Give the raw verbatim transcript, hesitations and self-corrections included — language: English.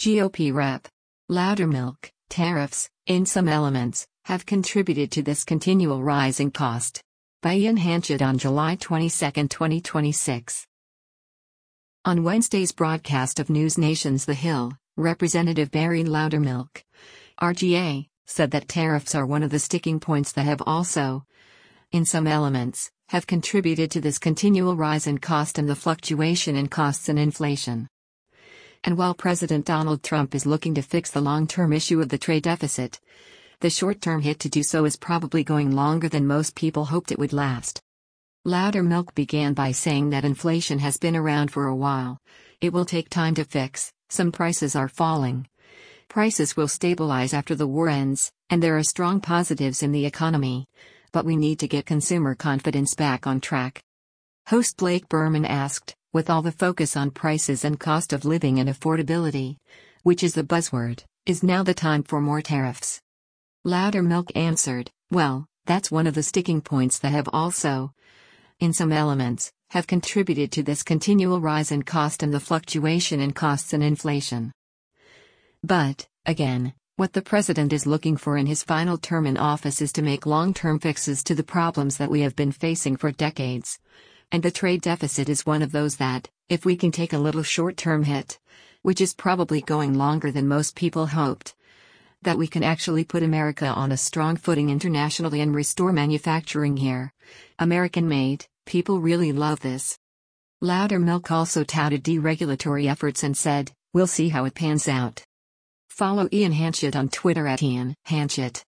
G O P Rep. Loudermilk, tariffs, in some elements, have contributed to this continual rise in cost. By Ian Hanchett on July twenty-second, twenty twenty-six. On Wednesday's broadcast of News Nation's The Hill, Representative Barry Loudermilk, R G A, said that tariffs are one of the sticking points that have also, in some elements, have contributed to this continual rise in cost and the fluctuation in costs and inflation. And while President Donald Trump is looking to fix the long-term issue of the trade deficit, the short-term hit to do so is probably going longer than most people hoped it would last. Loudermilk began by saying that inflation has been around for a while. It will take time to fix. Some prices are falling. Prices will stabilize after the war ends, and there are strong positives in the economy. But we need to get consumer confidence back on track. Host Blake Berman asked, with all the focus on prices and cost of living and affordability, which is the buzzword, is now the time for more tariffs? Loudermilk answered, well, that's one of the sticking points that have also, in some elements, have contributed to this continual rise in cost and the fluctuation in costs and inflation. But, again, what the president is looking for in his final term in office is to make long-term fixes to the problems that we have been facing for decades. And the trade deficit is one of those that, if we can take a little short-term hit, which is probably going longer than most people hoped, that we can actually put America on a strong footing internationally and restore manufacturing here. American-made, people really love this. Loudermilk also touted deregulatory efforts and said, we'll see how it pans out. Follow Ian Hanchett on Twitter at Ian Hanchett.